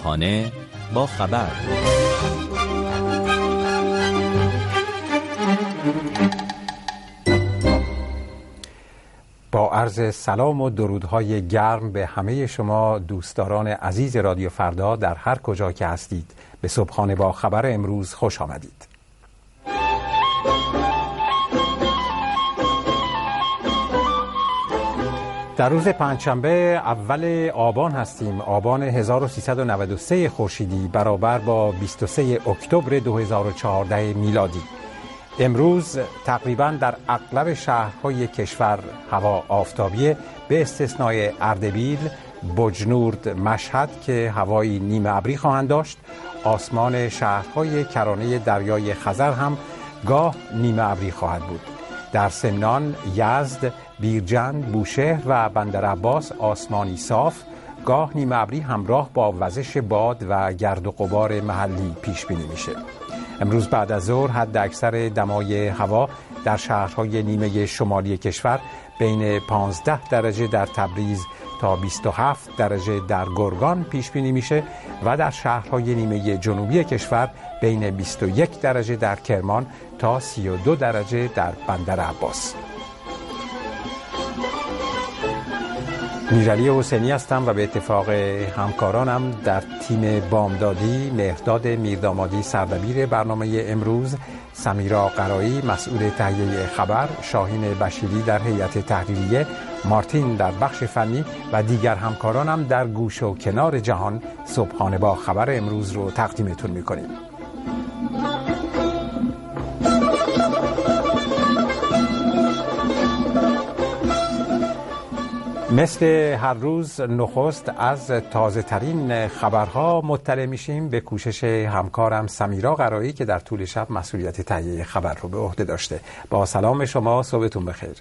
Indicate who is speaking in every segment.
Speaker 1: صبحانه با خبر.
Speaker 2: با عرض سلام و درودهای گرم به همه شما دوستداران عزیز رادیو فردا در هر کجا که هستید، به صبحانه با خبر امروز خوش آمدید. در روز پنجشنبه اول آبان هستیم، آبان 1393 خورشیدی برابر با 23 اکتبر 2014 میلادی. امروز تقریباً در اغلب شهرهای کشور هوا آفتابیه، به استثنای اردبیل، بجنورد، مشهد که هوایی نیمه ابری خواهند داشت. آسمان شهرهای کرانه دریای خزر هم گاه نیمه ابری خواهد بود. در سمنان، یزد، بیرجند، بوشهر و بندرعباس آسمانی صاف، گاه نیمه ابری همراه با وزش باد و گرد و غبار محلی پیش بینی میشه. امروز بعد از ظهر حد اکثر دمای هوا در شهرهای نیمه شمالی کشور بین 15 درجه در تبریز تا 27 درجه در گرگان پیش بینی میشه و در شهرهای نیمه جنوبی کشور بین 21 درجه در کرمان تا 32 درجه در بندرعباس. میرعلی حسینی هستم و به اتفاق همکارانم در تیم بامدادی مهرداد میردامادی سردبیر برنامه امروز، سمیرا قرایی مسئول تهیه خبر، شاهین بشیری در هیئت تحریریه، مارتین در بخش فنی و دیگر همکارانم در گوش و کنار جهان صبحانه با خبر امروز رو تقدیمتون میکنیم. مثل هر روز نخست از تازه ترین خبرها مطلع میشیم به کوشش همکارم سمیرا قرایی که در طول شب مسئولیت تهیه خبر رو به عهده داشته. با سلام شما، صبحتون بخیر.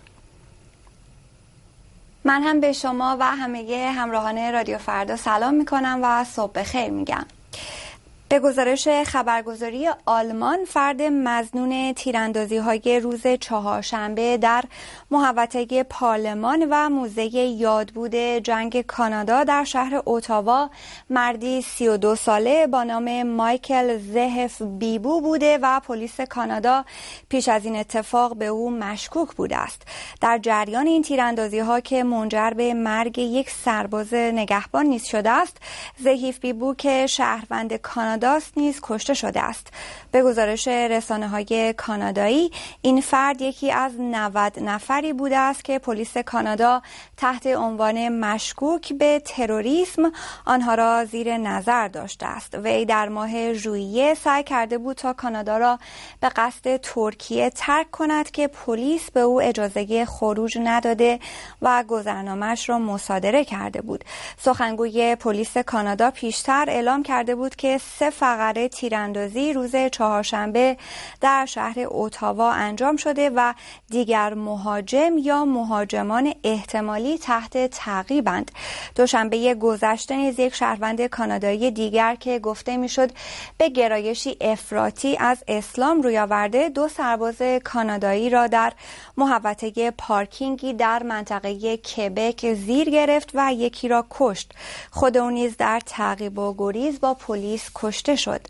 Speaker 3: من هم به شما و همه همراهان رادیو فردا سلام میکنم و صبح بخیر میگم. به گزارش خبرگزاری آلمان، فرد مظنون تیراندازی‌های روز چهارشنبه در محوطه پارلمان و موزه یادبود جنگ کانادا در شهر اتاوا مردی 32 ساله با نام مایکل زهف بیبو بوده و پلیس کانادا پیش از این اتفاق به او مشکوک بوده است. در جریان این تیراندازی‌ها که منجر به مرگ یک سرباز نگهبان نیز شده است، زهف بیبو که شهروند کانادا نیز کشته شده است. به گزارش رسانه‌های کانادایی، این فرد یکی از 90 نفری بوده است که پلیس کانادا تحت عنوان مشکوک به تروریسم آنها را زیر نظر داشته است. وی در ماه ژوئیه سعی کرده بود تا کانادا را به قصد ترکیه ترک کند که پلیس به او اجازه خروج نداده و گذرنامه‌اش را مصادره کرده بود. سخنگوی پلیس کانادا پیشتر اعلام کرده بود که 3 فقره تیراندازی روز چهارشنبه در شهر اتاوا انجام شده و دیگر مهاجم یا مهاجمان احتمالی تحت تعقیبند. دوشنبه گذشته نیز یک شهروند کانادایی دیگر که گفته میشد به گرایشی افراطی از اسلام روی آورده، 2 سرباز کانادایی را در محوطه پارکینگی در منطقه کبک زیر گرفت و یکی را کشت. خود او نیز در تعقیب و گریز با پلیس کشته شد.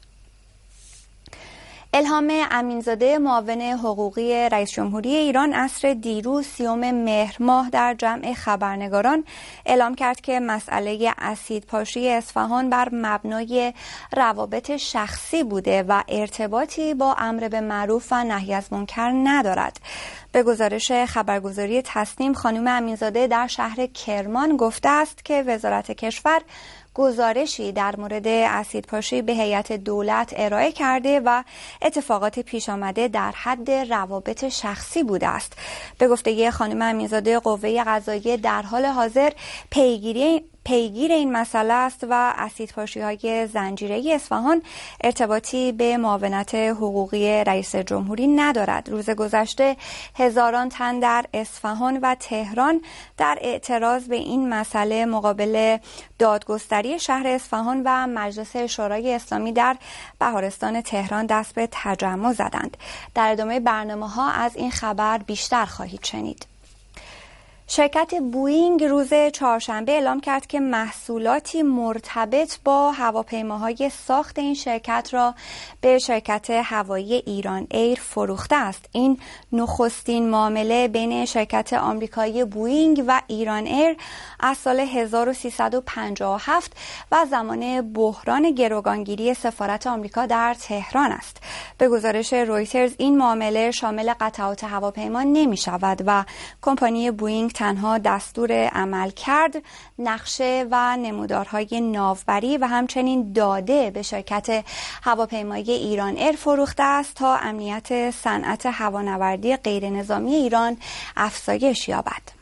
Speaker 3: الهام امینزاده معاون حقوقی رئیس جمهوری ایران عصر دیروز 30 مهر ماه در جمع خبرنگاران اعلام کرد که مسئله اسیدپاشی اصفهان بر مبنای روابط شخصی بوده و ارتباطی با امر به معروف و نهی از منکر ندارد. به گزارش خبرگزاری تسنیم، خانم امینزاده در شهر کرمان گفته است که وزارت کشور گزارشی در مورد اسیدپاشی به هیئت دولت ارائه کرده و اتفاقات پیش آمده در حد روابط شخصی بوده است. به گفته خانم امینزاده، قوه قضاییه در حال حاضر پیگیر این مسئله است و اسیدپاشی‌های زنجیره‌ای اصفهان ارتباطی به معاونت حقوقی رئیس جمهوری ندارد. روز گذشته هزاران تن در اصفهان و تهران در اعتراض به این مسئله مقابل دادگستری شهر اصفهان و مجلس شورای اسلامی در بهارستان تهران دست به تجمع زدند. در ادامه برنامه‌ها از این خبر بیشتر خواهید شنید. شرکت بوئینگ روز چهارشنبه اعلام کرد که محصولاتی مرتبط با هواپیماهای ساخت این شرکت را به شرکت هوایی ایران ایر فروخته است. این نخستین معامله بین شرکت آمریکایی بوئینگ و ایران ایر از سال 1357 و زمان بحران گروگانگیری سفارت آمریکا در تهران است. به گزارش رویترز این معامله شامل قطعات هواپیما نمی شود و کمپانی بوئینگ تنها دستور عمل کرد، نقشه و نمودارهای ناوبری و همچنین داده به شرکت هواپیمایی ایران ایر فروخته است تا امنیت صنعت هوانوردی غیرنظامی ایران افزایش یابد.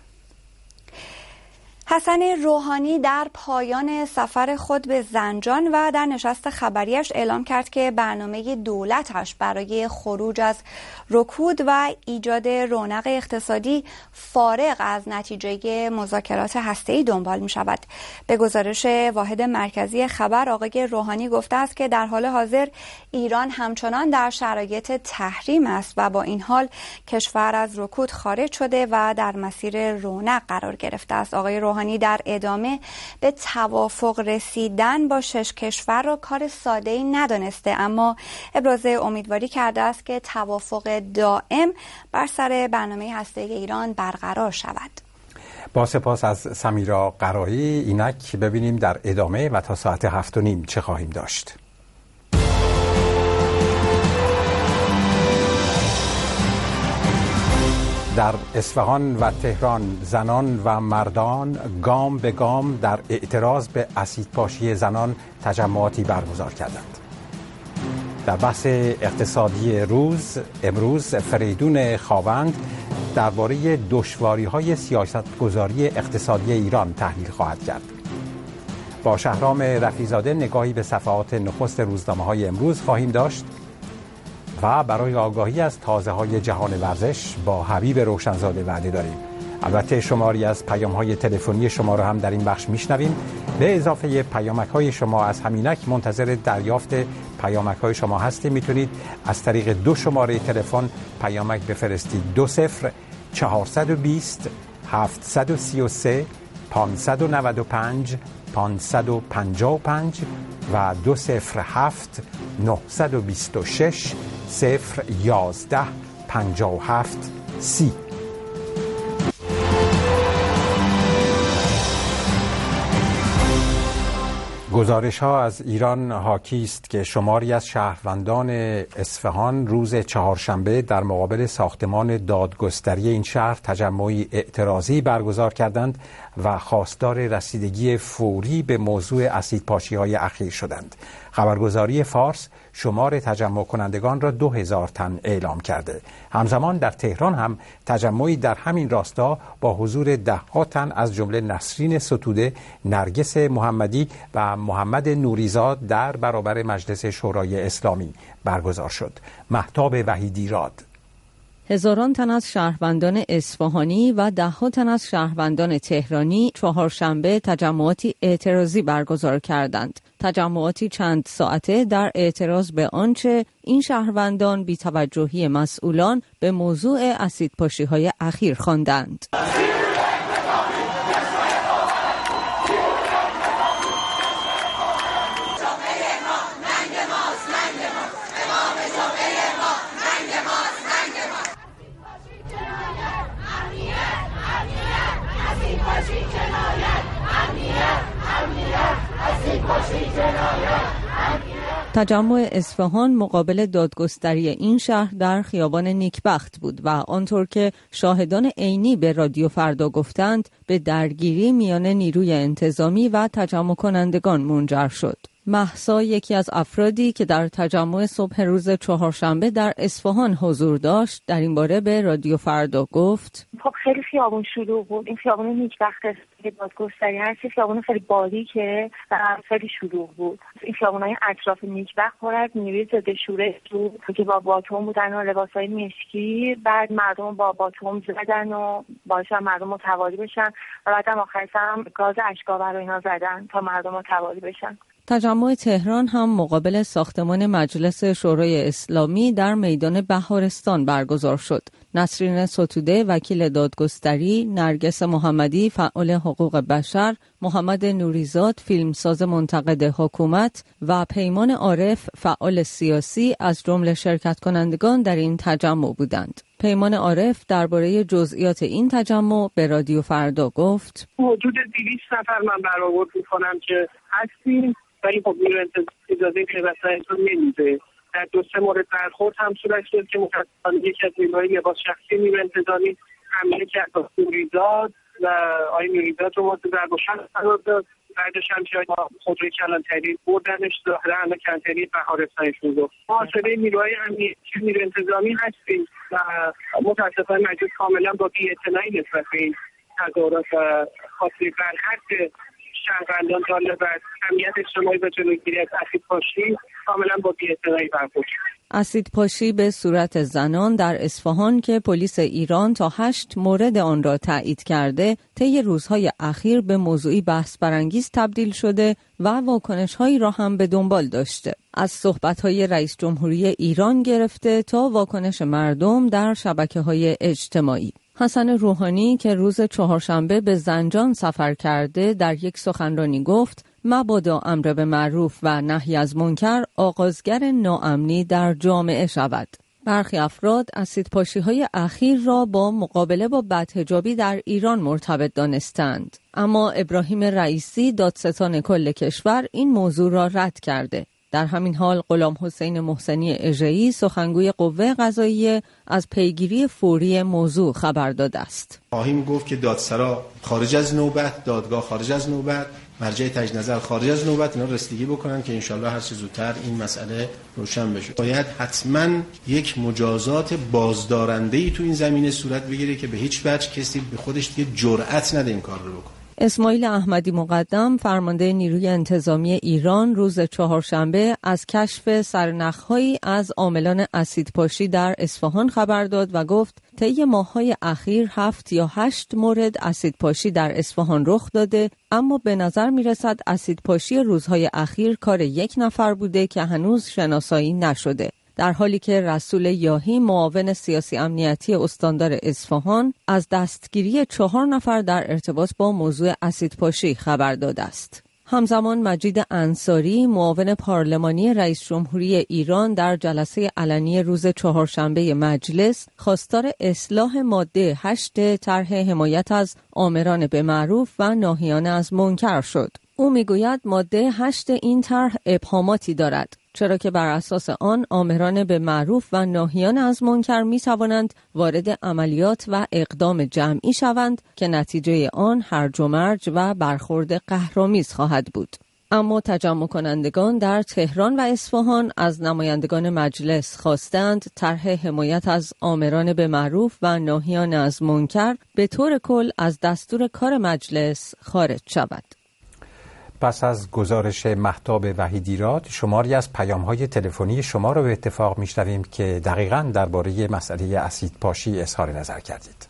Speaker 3: حسن روحانی در پایان سفر خود به زنجان و در نشست خبریش اعلام کرد که برنامه دولتش برای خروج از رکود و ایجاد رونق اقتصادی فارغ از نتیجه مذاکرات هسته‌ای دنبال می شود. به گزارش واحد مرکزی خبر، آقای روحانی گفته است که در حال حاضر ایران همچنان در شرایط تحریم است و با این حال کشور از رکود خارج شده و در مسیر رونق قرار گرفته است. آقای روحانی در ادامه به توافق رسیدن با 6 کشور را کار ساده‌ای ندانسته، اما ابراز امیدواری کرده است که توافق دائم بر سر برنامه هسته‌ای ایران برقرار شود.
Speaker 2: با سپاس از سمیرا قرایی. اینک ببینیم در ادامه و تا ساعت 7:30 چه خواهیم داشت. در اصفهان و تهران زنان و مردان گام به گام در اعتراض به اسیدپاشی زنان تجمعاتی برگزار کردند. در بحث اقتصادی امروز فریدون خاوند درباره دشواری‌های سیاستگذاری اقتصادی ایران تحلیل خواهد کرد. با شهرام رفیع‌زاده نگاهی به صفحات نخست روزنامه‌های امروز خواهیم داشت و برای آگاهی از تازه‌های جهان ورزش با حبیب روشنزاده وعده داریم. البته شماری از پیام‌های تلفنی شما را هم در این بخش میشنویم. به اضافه پیامک‌های شما از همینک منتظر دریافت پیامک‌های شما هستیم. میتونید از طریق 2 شماره تلفن پیامک بفرستید: 20 420 733 595 555 و 207 926 011 57 30. گزارش‌ها از ایران حاکی است که شماری از شهروندان اصفهان روز چهارشنبه در مقابل ساختمان دادگستری این شهر تجمعی اعتراضی برگزار کردند و خواستار رسیدگی فوری به موضوع اسیدپاشی‌های اخیر شدند. خبرگزاری فارس شمار تجمع کنندگان را 2000 تن اعلام کرده. همزمان در تهران هم تجمعی در همین راستا با حضور 10 تن از جمله نسرین ستوده، نرگس محمدی و محمد نوریزاد در برابر مجلس شورای اسلامی برگزار شد. مهتاب وحیدی راد.
Speaker 4: هزاران تن از شهروندان اصفهانی و 10 تن از شهروندان تهرانی چهارشنبه تجمعاتی اعتراضی برگزار کردند. تجمعاتی چند ساعته در اعتراض به آنچه این شهروندان بی توجهی مسئولان به موضوع اسیدپاشی‌های اخیر خواندند. تجمع اصفهان مقابل دادگستری این شهر در خیابان نیکبخت بود و آنطور که شاهدان عینی به رادیو فردا گفتند به درگیری میان نیروی انتظامی و تجمع کنندگان منجر شد. مهسا یکی از افرادی که در تجمع صبح روز چهارشنبه در اصفهان حضور داشت در این باره به رادیو فردا گفت:
Speaker 5: خب خیلی خیابون شلوغ بود. این خیابون نیکبخت دادگستری هست، خیابون خیلی باریکه و خیلی شلوغ بود. این خیابونای اطراف نیکبخت پر از نیروی ضد شورش بود که با باتوم بودن و لباسای مشکی، بعد مردم با باتوم زدن و باعث مردم متواری بشن و بعدم آخرش هم گاز اشک‌آور رو اینا زدن تا مردم متواری بشن.
Speaker 4: تجمع تهران هم مقابل ساختمان مجلس شورای اسلامی در میدان بهارستان برگزار شد. نسرین ستوده وکیل دادگستری، نرگس محمدی فعال حقوق بشر، محمد نوریزاد فیلمساز منتقد حکومت و پیمان عارف فعال سیاسی از جمله شرکت کنندگان در این تجمع بودند. پیمان عارف درباره جزئیات این تجمع به رادیو فردا گفت:
Speaker 6: حدود 200 نفر من برآورد می‌کنم که هستیم، ولی خب نیروی انتظامی که وسایلتون نمیده. در 2-3 مورد برخورد هم صورت گرفت که متأسفانه یکی از نیروهای لباس شخصی نیروی انتظامی حمله کرد به نوریزاد و آقای نوریزاد رو مورد ضرب و شتم قرار داد. بعدش هم که خودروی کلانتری بردنش ظاهرا الان کلانتری بهارستانشون رو. محاصره نیروهای امنیتی نیروی انتظامی هستیم و متأسفانه مجلس کاملا با بی‌اعتنایی نسبت به این تظاهرات و خاصی برحق شهروندان طالب از امنیت اجتماعی و جلوگیری از اسیدپاشی کاملا با بی‌اعتنایی برخورد.
Speaker 4: اسیدپاشی به صورت زنان در اصفهان که پلیس ایران تا 8 مورد آن را تایید کرده، طی روزهای اخیر به موضوعی بحث برانگیز تبدیل شده و واکنش‌هایی را هم به دنبال داشته. از صحبت‌های رئیس جمهوری ایران گرفته تا واکنش مردم در شبکه‌های اجتماعی. حسن روحانی که روز چهارشنبه به زنجان سفر کرده در یک سخنرانی گفت: مبادا امر به معروف و نهی از منکر آغازگر ناامنی در جامعه شود. برخی افراد اسیدپاشی‌های اخیر را با مقابله با بدحجابی در ایران مرتبط دانستند، اما ابراهیم رئیسی دادستان کل کشور این موضوع را رد کرده. در همین حال غلام حسین محسنی اژه‌ای سخنگوی قوه قضاییه از پیگیری فوری موضوع خبر داده است.
Speaker 7: خواهیم گفت که دادسرا خارج از نوبت، دادگاه خارج از نوبت، مرجع تجدید نظر خارج از نوبت اینا رسیدگی بکنن که انشالله هر چه زودتر این مسئله روشن بشه. باید حتما یک مجازات بازدارنده‌ای تو این زمینه صورت بگیره که به هیچ وجه کسی به خودش دیگه جرأت نده این کار رو بکنه.
Speaker 4: اسماعیل احمدی مقدم فرمانده نیروی انتظامی ایران روز چهارشنبه از کشف سرنخ‌هایی از عاملان اسیدپاشی در اصفهان خبر داد و گفت طی ماه‌های اخیر 7 یا 8 مورد اسیدپاشی در اصفهان رخ داده، اما به نظر می‌رسد اسیدپاشی روزهای اخیر کار یک نفر بوده که هنوز شناسایی نشده. در حالی که رسول یاحی معاون سیاسی امنیتی استاندار اصفهان از دستگیری 4 نفر در ارتباط با موضوع اسیدپاشی خبر داده است. همزمان مجید انصاری معاون پارلمانی رئیس جمهوری ایران در جلسه علنی روز چهارشنبه مجلس خواستار اصلاح ماده 8 طرح حمایت از آمران به معروف و ناهیان از منکر شد. او میگوید ماده 8 این طرح ابهاماتی دارد، چرا که بر اساس آن آمران به معروف و ناهیان از منکر می توانند وارد عملیات و اقدام جمعی شوند که نتیجه آن هرج و مرج و برخورد قهرآمیز خواهد بود. اما تجمع کنندگان در تهران و اصفهان از نمایندگان مجلس خواستند طرح حمایت از آمران به معروف و ناهیان از منکر به طور کل از دستور کار مجلس خارج شود.
Speaker 2: پس از گزارش مهتاب وحیدیراد شماری از پیام‌های تلفنی شما را به اتفاق می‌شنویم که دقیقاً درباره مسئله اسیدپاشی اظهار نظر کردید.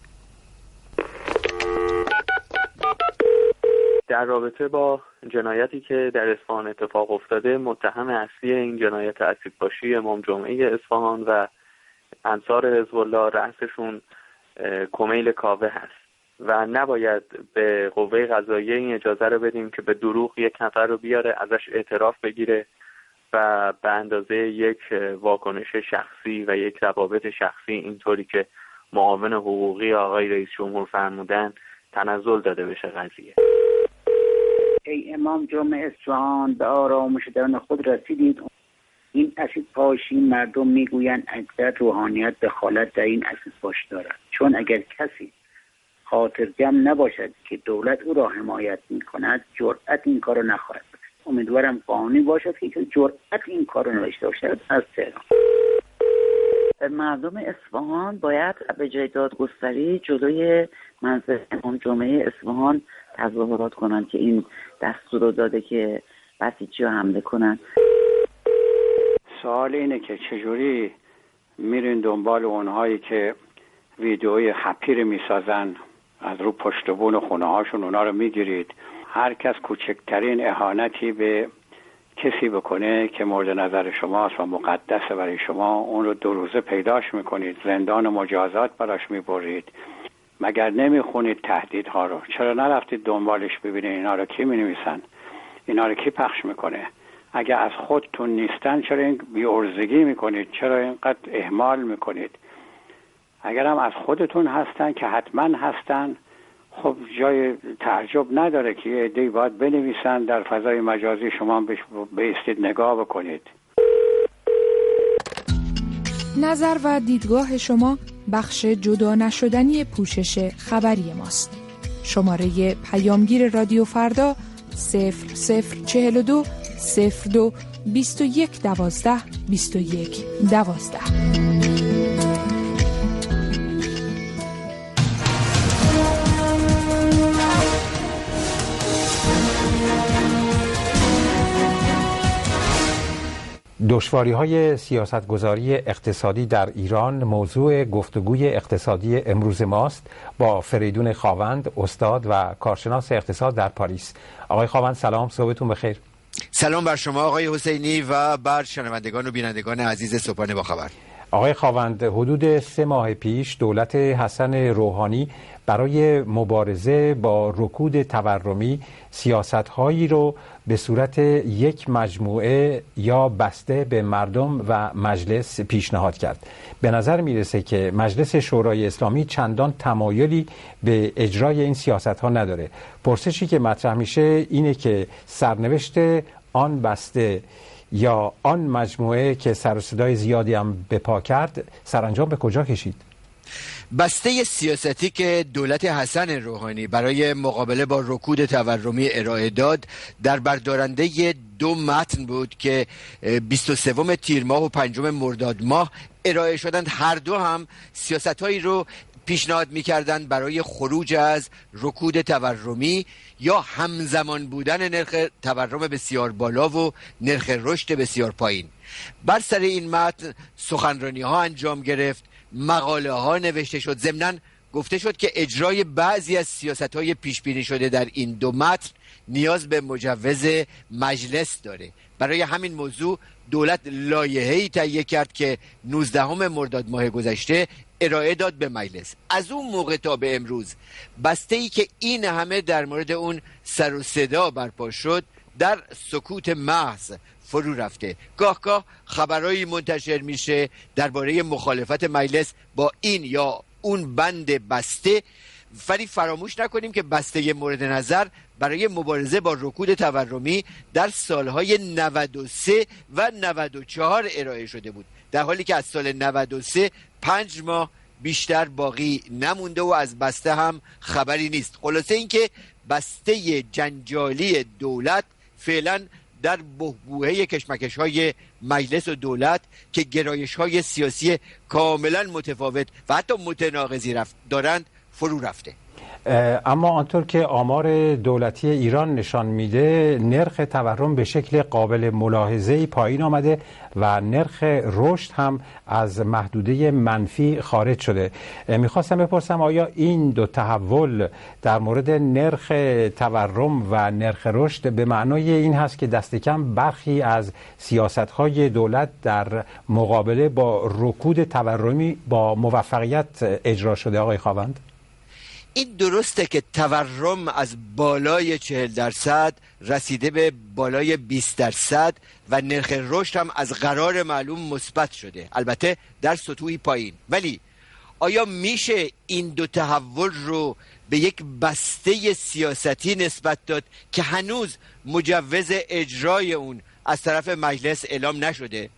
Speaker 8: در رابطه با جنایتی که در اصفهان اتفاق افتاده، متهم اصلی این جنایت اسیدپاشی امام جمعه اصفهان و انصار حزب الله رأسشون کمیل کاوه هست و نباید به قوه قضاییه این اجازه رو بدیم که به دروغ یک نفر رو بیاره، ازش اعتراف بگیره و به اندازه یک واکنش شخصی و یک روابط شخصی اینطوری که معاون حقوقی آقای رئیس جمهور فرمودن تنزل داده بشه قضیه.
Speaker 9: ای امام جمعه اصفهان، به آرامش درون خود رسیدید. این اسیدپاشی مردم میگویند اکثر روحانیت دخالت در این اسیدپاشی دارد، چون اگر کسی خاطر جمع نباشد که دولت او را حمایت می‌کند جرأت این کار را نخواهد داشت. امیدوارم قانونی باشد که جرأت این کار را نداشته باشد. از تهران.
Speaker 10: مردم اصفهان باید به جای دادگستری جلوی منزل امام جمعه اصفهان تظاهرات کنند که این دستور رو داده که بسیجی رو حمله کنند.
Speaker 11: سوال اینه که چجوری میرین دنبال اونهایی که ویدئوی هپی میسازن، از رو پشت بون خونه هاشون اونا رو میگیرید. هر کس کوچکترین اهانتی به کسی بکنه که مورد نظر شماست و مقدسه برای شما، اون رو 2 روزه پیداش میکنید، زندان و مجازات براش میبرید. مگر نمیخونید تهدیدها رو؟ چرا نرفتید دنبالش ببینید اینا رو کی مینویسن، اینا رو کی پخش میکنه؟ اگه از خودتون نیستن چرا این بی‌عرضگی میکنید؟ چرا اینقدر اهمال میکنید؟ اگر هم از خودتون هستن که حتما هستن، خب جای تعجب نداره که یه عده‌ای باید بنویسن در فضای مجازی، شما بایستید نگاه بکنید.
Speaker 12: نظر و دیدگاه شما بخش جدا نشدنی پوشش خبری ماست. شماره پیامگیر رادیو فردا 0042 02 21 12 21 12.
Speaker 2: دشواری‌های سیاستگذاری اقتصادی در ایران موضوع گفتگوی اقتصادی امروز ماست با فریدون خاوند، استاد و کارشناس اقتصاد در پاریس. آقای خاوند سلام، صبحتون بخیر.
Speaker 13: سلام بر شما آقای حسینی و بر شنوندگان و بینندگان عزیز صبحانه با خبر.
Speaker 2: آقای خاوند، حدود 3 ماه پیش دولت حسن روحانی برای مبارزه با رکود تورمی سیاست‌هایی رو به صورت یک مجموعه یا بسته به مردم و مجلس پیشنهاد کرد. به نظر میرسه که مجلس شورای اسلامی چندان تمایلی به اجرای این سیاست‌ها نداره. پرسشی که مطرح میشه اینه که سرنوشت آن بسته یا آن مجموعه که سر و صدای زیادی هم به پا کرد سرانجام به کجا کشید؟
Speaker 13: بسته سیاستی که دولت حسن روحانی برای مقابله با رکود تورمی ارائه داد در بردارنده 2 متن بود که 23 تیر ماه و 5 مرداد ماه ارائه شدند. هر دو هم سیاست‌هایی رو پیشنهاد می‌کردند برای خروج از رکود تورمی یا همزمان بودن نرخ تورم بسیار بالا و نرخ رشد بسیار پایین. بر سر این متن سخنرانی‌ها انجام گرفت، مقاله ها نوشته شد. ضمناً گفته شد که اجرای بعضی از سیاست‌های پیش بینی شده در این 2 متن نیاز به مجوز مجلس داره. برای همین موضوع دولت لایحه‌ای تهیه کرد که 19 مرداد ماه گذشته ارائه داد به مجلس. از اون موقع تا به امروز بسته‌ای که این همه در مورد اون سر و صدا برپا شد در سکوت محض فرو رفته. گاه خبرایی منتشر میشه درباره مخالفت مجلس با این یا اون بند بسته، ولی فراموش نکنیم که بسته مورد نظر برای مبارزه با رکود تورمی در سالهای 93 و 94 ارائه شده بود، در حالی که از سال 93 5 ماه بیشتر باقی نمونده و از بسته هم خبری نیست. خلاصه اینکه بسته جنجالی دولت فعلا در بحبوحه کشمکش‌های مجلس و دولت که گرایش‌های سیاسی کاملا متفاوت و حتی متناقضی دارند فرو رفته.
Speaker 2: اما آنطور که آمار دولتی ایران نشان میده نرخ تورم به شکل قابل ملاحظه‌ای پایین آمده و نرخ رشد هم از محدوده منفی خارج شده. میخواستم بپرسم آیا این 2 تحول در مورد نرخ تورم و نرخ رشد به معنای این هست که دست کم برخی از سیاست‌های دولت در مقابله با رکود تورمی با موفقیت اجرا شده آقای خاوند؟
Speaker 13: این درسته که تورم از بالای 40% رسیده به بالای 20% و نرخ رشد هم از قرار معلوم مثبت شده، البته در سطوحی پایین. ولی آیا میشه این 2 تحول رو به یک بسته سیاستی نسبت داد که هنوز مجوز اجرای اون از طرف مجلس اعلام نشده؟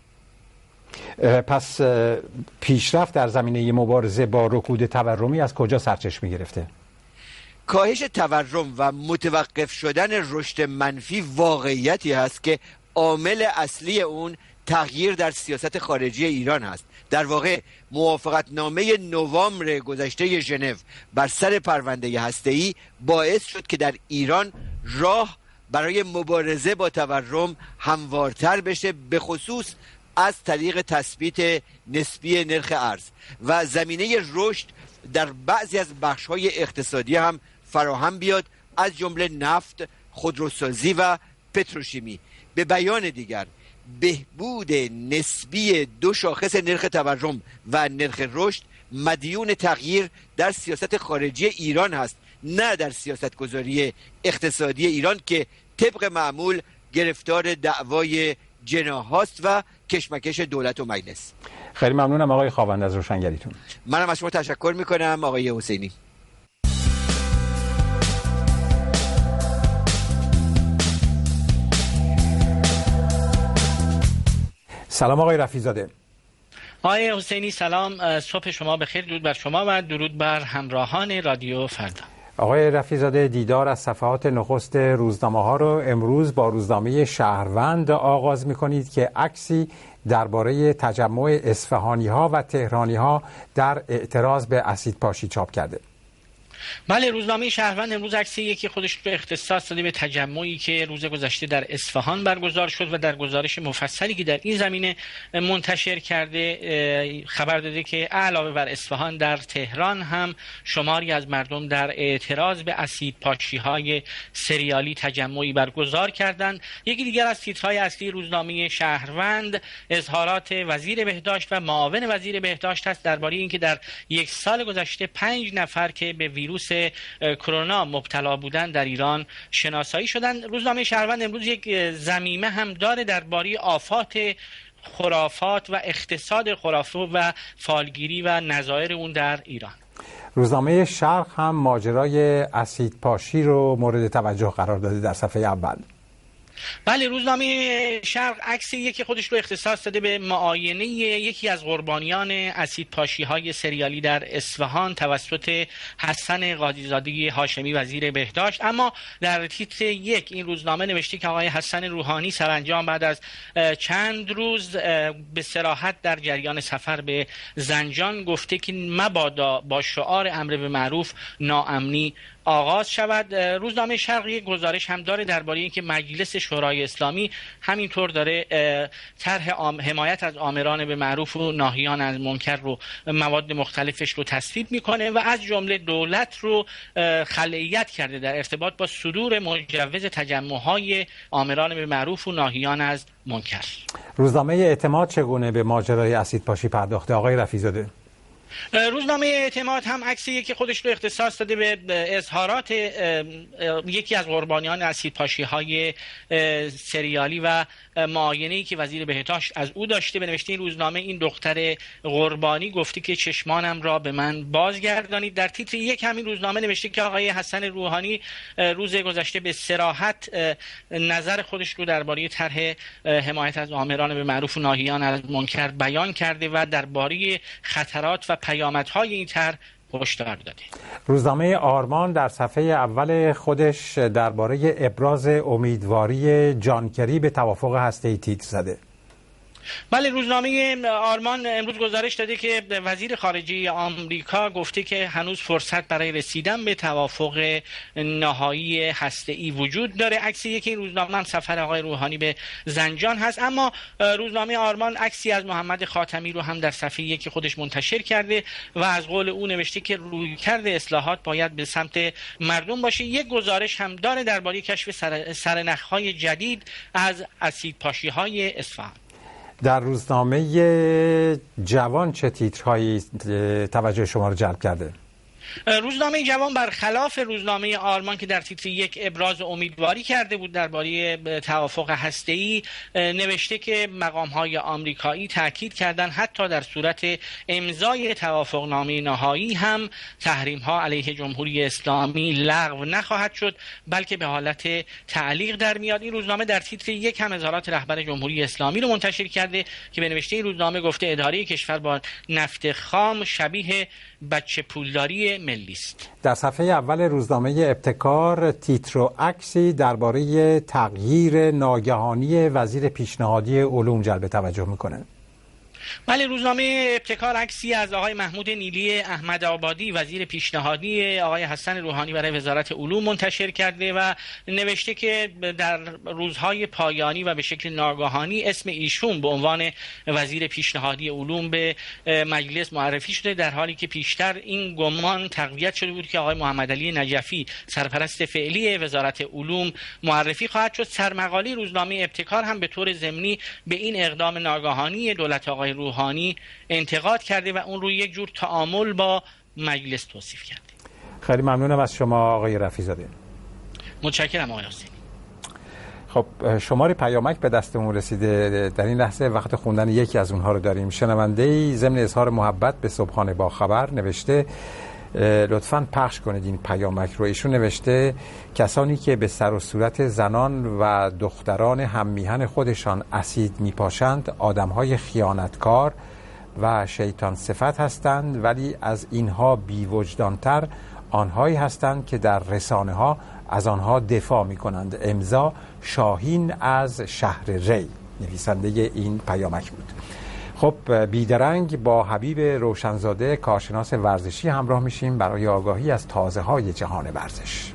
Speaker 2: پس پیشرفت در زمینه مبارزه با رکود تورمی از کجا سرچشمه گرفته؟
Speaker 13: کاهش تورم و متوقف شدن رشد منفی واقعیتی هست که عامل اصلی اون تغییر در سیاست خارجی ایران هست. در واقع موافقتنامه نوامبر گذشته ژنو بر سر پرونده هسته‌ای باعث شد که در ایران راه برای مبارزه با تورم هموارتر بشه، به خصوص از طریق تثبیت نسبی نرخ ارز و زمینه رشد در بعضی از بخش‌های اقتصادی هم فراهم بیاد، از جمله نفت، خودروسازی و پتروشیمی. به بیان دیگر بهبود نسبی دو شاخص نرخ تورم و نرخ رشد مدیون تغییر در سیاست خارجی ایران هست، نه در سیاست گذاری اقتصادی ایران که طبق معمول گرفتار دعوای جناح هاست و کشمکش دولت و مجلس.
Speaker 2: خیلی ممنونم آقای خاوند از روشنگریتون.
Speaker 13: منم از شما تشکر میکنم آقای حسینی.
Speaker 2: سلام آقای رفیع‌زاده.
Speaker 14: آقای حسینی سلام، صبح شما بخیر، درود بر شما و درود بر همراهان رادیو فردا.
Speaker 2: آقای رفیع‌زاده، دیدار از صفحات نخست روزنامه‌ها رو امروز با روزنامه شهروند آغاز می‌کنید که عکسی درباره تجمع اصفهانی‌ها و تهرانی‌ها در اعتراض به اسیدپاشی چاپ کرده.
Speaker 14: بله، روزنامه شهروند امروز عکسی که خودش رو اختصاص داده به تجمعی که روز گذشته در اصفهان برگزار شد و در گزارش مفصلی که در این زمینه منتشر کرده خبر داده که علاوه بر اصفهان در تهران هم شماری از مردم در اعتراض به اسیدپاشی‌های سریالی تجمعی برگزار کردند. یکی دیگر از تیترهای اصلی روزنامه شهروند اظهارات وزیر بهداشت و معاون وزیر بهداشت است درباره اینکه در یک سال گذشته 5 نفر که به ویروس کرونا مبتلا بودن در ایران شناسایی شدن. روزنامه شهروند امروز یک ضمیمه هم داره درباره آفات خرافات و اقتصاد خرافه و فالگیری و نظایر اون در ایران.
Speaker 2: روزنامه شرق هم ماجرای اسیدپاشی رو مورد توجه قرار داده در صفحه اول.
Speaker 14: بله، روزنامه شرق عکسی که خودش رو اختصاص داده به معاینه یکی از قربانیان اسیدپاشی‌های سریالی در اصفهان توسط حسن قاضی‌زاده هاشمی وزیر بهداشت. اما در تیتر 1 این روزنامه نوشته که آقای حسن روحانی سرانجام بعد از چند روز به صراحت در جریان سفر به زنجان گفته که مبادا با شعار امر به معروف ناامنی آغاز شود. روزنامه شرق یک گزارش هم داره درباره اینکه مجلس شورای اسلامی همینطور داره طرح حمایت از آمران به معروف و ناهیان از منکر رو مواد مختلفش رو تصویب میکنه و از جمله دولت رو خلأیت کرده در ارتباط با صدور مجوز تجمع‌های آمران به معروف و ناهیان از منکر.
Speaker 2: روزنامه اعتماد چگونه به ماجرای اسیدپاشی پرداخته آقای رفیع‌زاده؟
Speaker 14: روزنامه اعتماد هم عکسی که خودش رو اختصاص داده به اظهارات یکی از قربانیان اسیدپاشی‌های سریالی و معاینه‌ای که وزیر بهداشت از او داشته. به نوشته این روزنامه این دختر قربانی گفته که چشمانم را به من بازگردانید. در تیتر 1 همین روزنامه نوشته که آقای حسن روحانی روز گذشته به صراحت نظر خودش رو درباره طرح حمایت از آمران به معروف و ناهیان از منکر بیان کرده و درباره خطرات و پیامدهای این طرح هشدار داده.
Speaker 2: روزنامه آرمان در صفحه اول خودش درباره ابراز امیدواری جان کری به توافق هسته‌ای تیتر زده.
Speaker 14: بله، روزنامه آرمان امروز گزارش داده که وزیر خارجه آمریکا گفته که هنوز فرصت برای رسیدن به توافق نهایی هسته‌ای وجود داره. عکسی که این روزنامه هم سفر آقای روحانی به زنجان هست. اما روزنامه آرمان عکسی از محمد خاتمی رو هم در صفحه 1 خودش منتشر کرده و از قول او نوشته که رویکرد اصلاحات باید به سمت مردم باشه. یک گزارش هم داره درباره کشف سرنخ‌های جدید از اسیدپاشی‌های اصفهان.
Speaker 2: در روزنامه جوان چه تیترهایی توجه شما رو جلب کرده؟
Speaker 14: روزنامه جوان برخلاف روزنامه آرمان که در تیتر 1 ابراز امیدواری کرده بود درباره توافق هسته‌ای، نوشته که مقام‌های آمریکایی تاکید کردند حتی در صورت امضای توافقنامه نهایی هم تحریم‌ها علیه جمهوری اسلامی لغو نخواهد شد بلکه به حالت تعلیق در میاد. این روزنامه در تیتر 1 هم اظهارات رهبر جمهوری اسلامی رو منتشر کرده که به نوشته این روزنامه گفته اداره کشور با نفت خام شبیه بچه پولداری ملی است.
Speaker 2: در صفحه اول روزنامه ابتکار تیتر و عکسی درباره تغییر ناگهانی وزیر پیشنهادی علوم جلب توجه میکنه.
Speaker 14: بله، روزنامه ابتکار عکسی از آقای محمود نیلی احمدآبادی وزیر پیشنهادی آقای حسن روحانی برای وزارت علوم منتشر کرده و نوشته که در روزهای پایانی و به شکل ناگهانی اسم ایشون به عنوان وزیر پیشنهادی علوم به مجلس معرفی شده، در حالی که پیشتر این گمان تقویت شده بود که آقای محمد علی نجفی سرپرست فعلی وزارت علوم معرفی خواهد شد. سرمقاله روزنامه ابتکار هم به طور ضمنی به این اقدام ناگهانی دولت آقای روحانی انتقاد کرده و اون رو یک جور تعامل با مجلس توصیف کرده.
Speaker 2: خیلی ممنونم از شما آقای رفیع‌زاده.
Speaker 14: متشکرم آقای حسینی.
Speaker 2: خب شماره پیامک به دستمون رسیده، در این لحظه وقت خوندن یکی از اونها رو داریم. شنونده‌ای ضمن اظهار محبت به صبحانه با خبر نوشته لطفاً پخش کنید این پیامک رو. ایشون نوشته کسانی که به سر و صورت زنان و دختران هممیهن خودشان اسید میپاشند آدمهای خیانتکار و شیطان صفت هستند، ولی از اینها بی‌وجدان‌تر آنهایی هستند که در رسانه ها از آنها دفاع می کنند. امضا شاهین از شهر ری، نویسنده این پیامک بود. خب بیدرنگ با حبیب روشنزاده کارشناس ورزشی همراه میشیم برای آگاهی از تازه های جهان ورزش.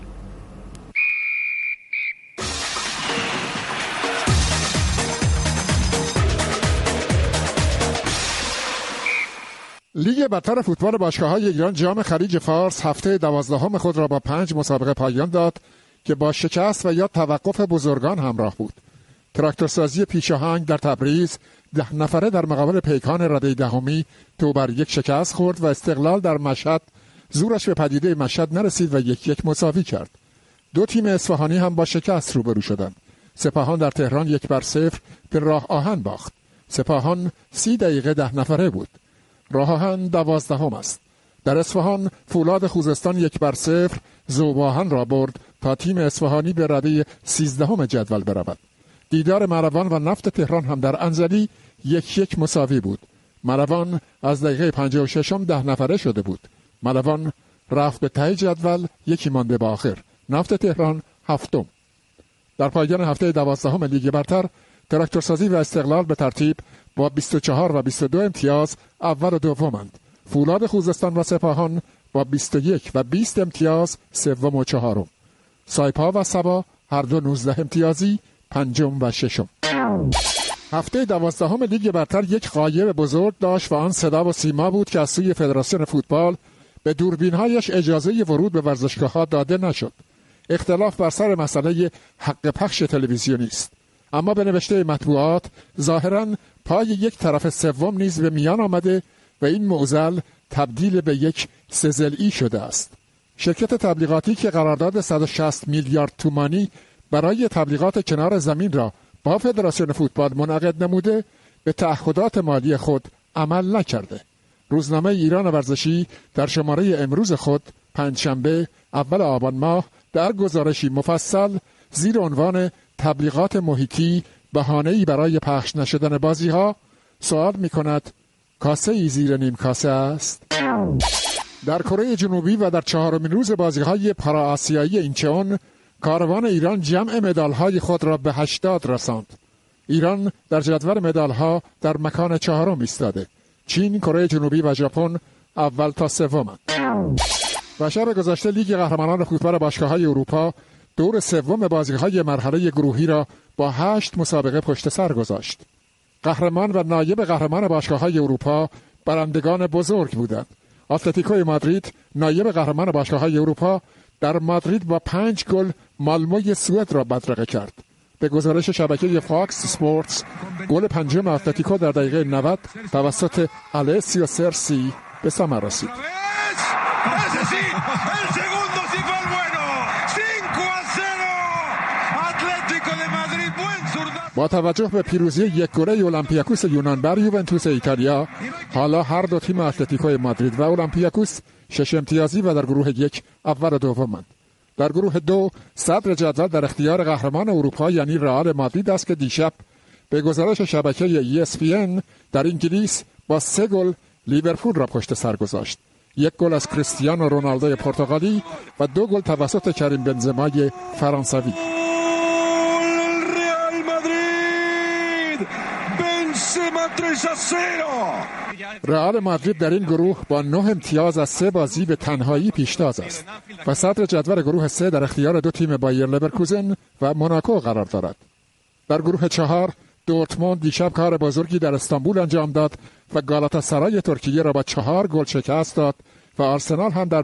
Speaker 15: لیگ برتر فوتبال باشگاه‌های ایران جام خلیج فارس هفته 12 خود را با 5 مسابقه پایان داد که با شکست و یا توقف بزرگان همراه بود. تراکتورسازی پیشاهنگ در تبریز 10 نفره در مقابل پیکان رده دهمی 2-1 شکست خورد و استقلال در مشهد زورش به پدیده مشهد نرسید و 1-1 مساوی کرد. 2 تیم اصفهانی هم با شکست روبرو شدند. سپاهان در تهران 1-0 به راه آهن باخت. سپاهان 30 دقیقه 10 نفره بود. راه آهن 12 است. در اصفهان فولاد خوزستان 1-0 ذوب‌آهن را برد تا تیم اصفهانی به رده 13 جدول برود. دیدار مروان و نفت تهران هم در انزلی 1-1 مساوی بود. مروان از دقیقه 56 10 نفره شده بود. مروان رفت به ته جدول، 1 مانده به آخر. نفت تهران 7. در پایان هفته 12 لیگ برتر تراکتورسازی و استقلال به ترتیب با 24 و 22 امتیاز اول و دومند. فولاد خوزستان و سپاهان با 21 و 20 امتیاز سوم و چهارم. سایپا و سبا هر دو 19 امتیازی پنجم و ششم. هفته 12 لیگ برتر یک غایب بزرگ داشت و آن صدا و سیما بود که از سوی فدراسیون فوتبال به دوربین‌هایش اجازه ورود به ورزشگاه‌ها داده نشد. اختلاف بر سر مسئله حق پخش تلویزیونی است. اما به نوشته مطبوعات ظاهراً پای یک طرف سوم نیز به میان آمده و این معضل تبدیل به یک سزلئی شده است. شرکت تبلیغاتی که قرارداد 160 میلیارد تومانی برای تبلیغات کنار زمین را با فدراسیون فوتبال منعقد نموده به تعهدات مالی خود عمل نکرده. روزنامه ایران ورزشی در شماره امروز خود پنجشنبه اول آبان ماه در گزارشی مفصل زیر عنوان تبلیغات محیطی بهانه‌ای برای پخش نشدن بازی‌ها سوال می‌کند کاسه ای زیر نیم کاسه است؟ در کره جنوبی و در 4مین روز بازی‌های پارا آسیایی اینچون کاروان ایران جمع مدال‌های خود را به 80 رساند. ایران در جدول مدال‌ها در مکان 4 ایستاده. چین، کره جنوبی و ژاپن اول تا سومند. و شب گذشته لیگ قهرمانان فوتبال باشگاه‌های اروپا دور سوم بازی‌های مرحله گروهی را با 8 مسابقه پشت سر گذاشت. قهرمان و نایب قهرمان باشگاه‌های اروپا برندگان بزرگ بودند. اتلتیکو مادرید نایب قهرمان باشگاه‌های اروپا در مادرید با 5 گل مالموی سوئد را بدرقه کرد. به گزارش شبکه فاکس اسپورتس گل پنجم اتلتیکو در دقیقه 90 توسط السیو سرسی به ثمر رسید. با توجه به پیروزی 1 گله اولمپیاکوس یونان بر یوونتوس ایتالیا، حالا هر دو تیم اتلتیکو مادرید و اولمپیاکوس 6 امتیازی و در گروه 1 اول و دومند. در گروه 2 صدر جدول در اختیار قهرمان اروپا یعنی رئال مادرید است که دیشب به گزارش شبکه ESPN در انگلیس با 3 گل لیورپول را پشت سر گذاشت. 1 گل از کریستیانو رونالدو پرتغالی و 2 گل توسط کریم بنزمای فرانسوی.
Speaker 16: Benzema 3
Speaker 15: رئال مادرید در این گروه با 9 امتیاز از 3 بازی به تنهایی پیشتاز است و صدر جدول گروه 3 در اختیار 2 تیم بایر لورکوزن و موناکو قرار دارد. در گروه 4 دورتموند دیشب کار بزرگی در استانبول انجام داد و گالاتاسرای ترکیه را با 4 گل شکست داد و آرسنال هم در